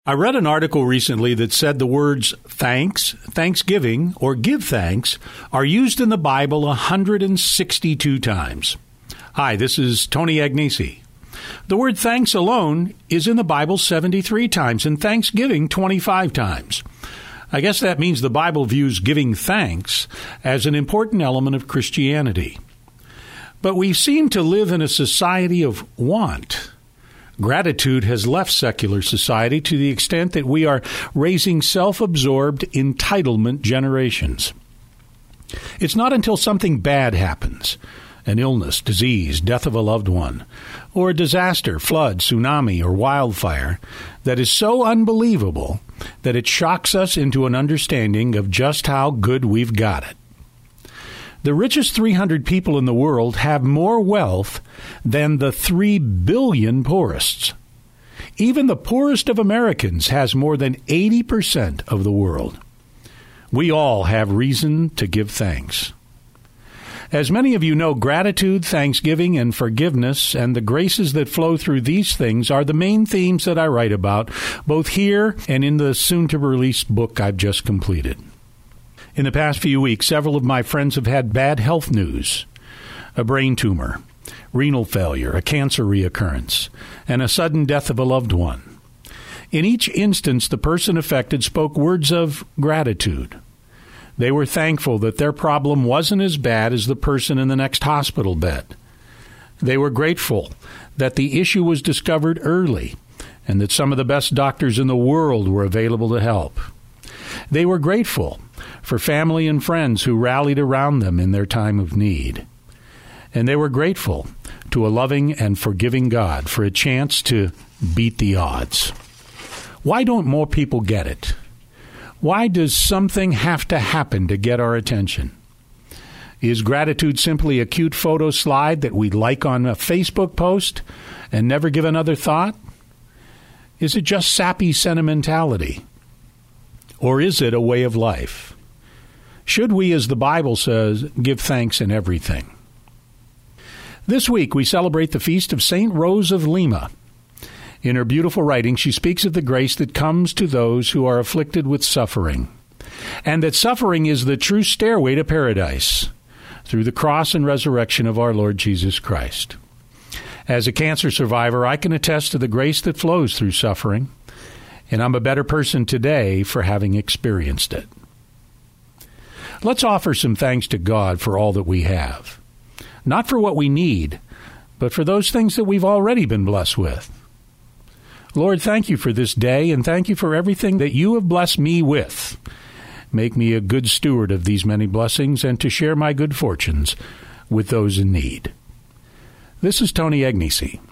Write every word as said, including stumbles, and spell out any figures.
I read an article recently that said the words thanks, thanksgiving, or give thanks are used in the Bible one hundred sixty-two times. Hi, this is Tony Agnesi. The word thanks alone is in the Bible seventy-three times and thanksgiving twenty-five times. I guess that means the Bible views giving thanks as an important element of Christianity. But we seem to live in a society of want. Gratitude has left secular society to the extent that we are raising self-absorbed entitlement generations. It's not until something bad happens, an illness, disease, death of a loved one, or a disaster, flood, tsunami, or wildfire, that is so unbelievable that it shocks us into an understanding of just how good we've got it. The richest three hundred people in the world have more wealth than the three billion poorest. Even the poorest of Americans has more than eighty percent of the world. We all have reason to give thanks. As many of you know, gratitude, thanksgiving, and forgiveness, and the graces that flow through these things are the main themes that I write about, both here and in the soon-to-release book I've just completed. In the past few weeks, several of my friends have had bad health news: a brain tumor, renal failure, a cancer reoccurrence, and a sudden death of a loved one. In each instance, the person affected spoke words of gratitude. They were thankful that their problem wasn't as bad as the person in the next hospital bed. They were grateful that the issue was discovered early and that some of the best doctors in the world were available to help. They were grateful for family and friends who rallied around them in their time of need. And they were grateful to a loving and forgiving God for a chance to beat the odds. Why don't more people get it? Why does something have to happen to get our attention? Is gratitude simply a cute photo slide that we like on a Facebook post and never give another thought? Is it just sappy sentimentality? Or is it a way of life? Should we, as the Bible says, give thanks in everything? This week, we celebrate the feast of Saint Rose of Lima. In her beautiful writing, she speaks of the grace that comes to those who are afflicted with suffering, and that suffering is the true stairway to paradise through the cross and resurrection of our Lord Jesus Christ. As a cancer survivor, I can attest to the grace that flows through suffering, and I'm a better person today for having experienced it. Let's offer some thanks to God for all that we have. Not for what we need, but for those things that we've already been blessed with. Lord, thank you for this day, and thank you for everything that you have blessed me with. Make me a good steward of these many blessings and to share my good fortunes with those in need. This is Tony Agnesi.